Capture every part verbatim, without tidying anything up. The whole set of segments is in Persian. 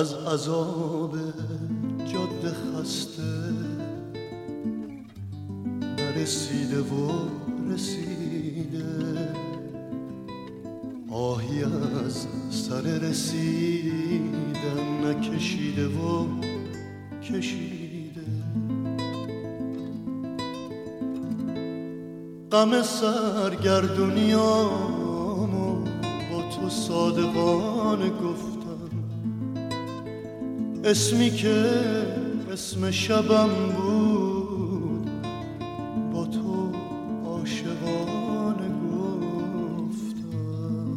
از عذاب جاده خسته نرسیده و رسیده، آهی از سر رسیدن نکشیده و کشیده. غم سرگردونیامو با تو صادقانه گفتم، اسمی که اسم شبم بود با تو عاشقانه گفتم.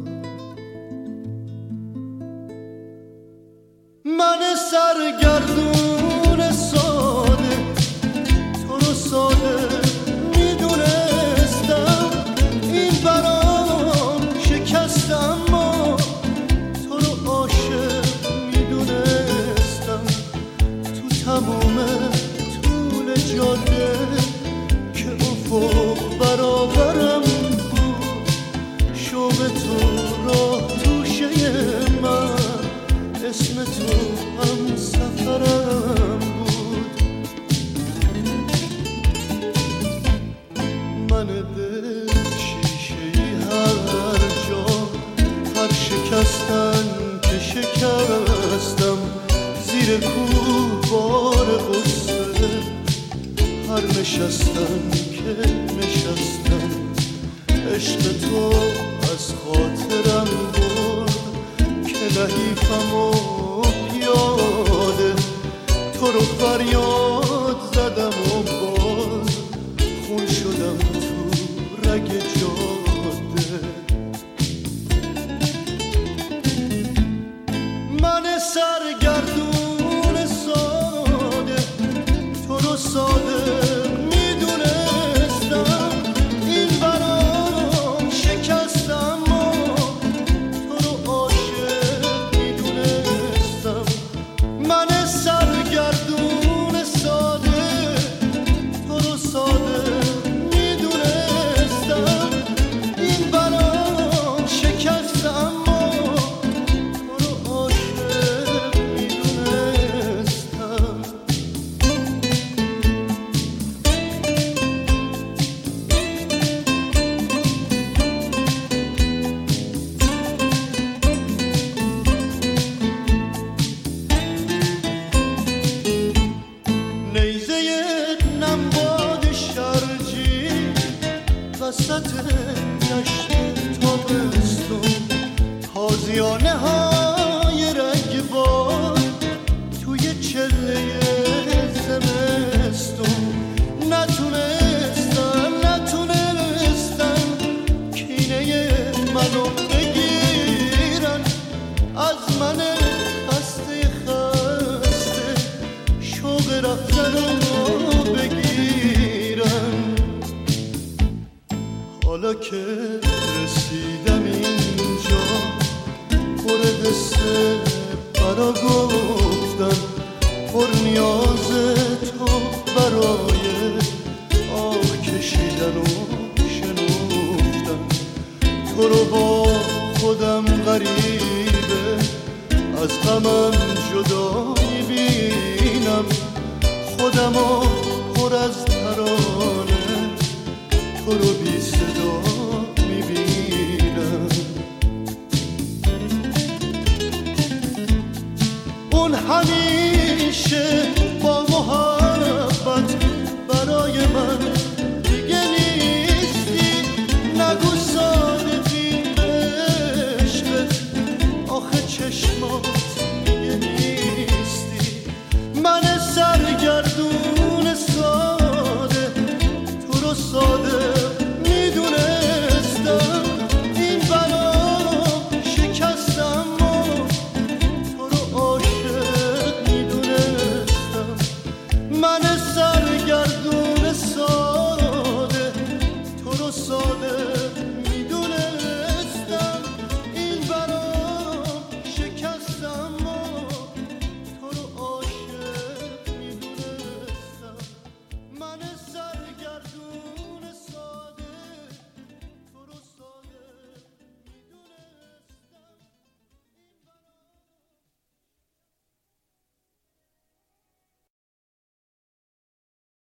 من سرگردون ساده تو رو ساده میدونستم، این برام شکستم ما تو رو عاشق میدونستم. تو تمام طول جاده که افق برابرم بود، شوق تو راه توشه من، اسم تو هم سفرم بود. من دل شیشه‌ای هر جا، هر شکستن که شکستم، زیر کوه بار غصه هر نشستن که نشستم. عشق تو از خاطرم برد که لحیفمو پیاده، تو رو فریاد زدم و باز خون شدم تو رگ جاده. من سرگردون ساده تو رو ساده میدونستم، این برام شکستم و تو رو عاشق میدونستم. من سرگردون ساده تو رو ساده میدونستم، این برام شکستم و تو رو عاشق میدونستم. نیزه نمباد شرجی وسط دشت تابستون، تازیانه های رگبار توی چله زمستون. نتونستن نتونستن کینه منو بگیرن، از من خسته خسته شوق رفتن رو بگیرن. حالا که رسیدم اینجا پر حسه برا گفتن، پر نیاز تو برای آه کشیدن و شنفتن. تو رو با خودم غریبه از غمم جدا میبینم، خودمو پر از ترانه تو رو بی صدا میبینم. اون همیشه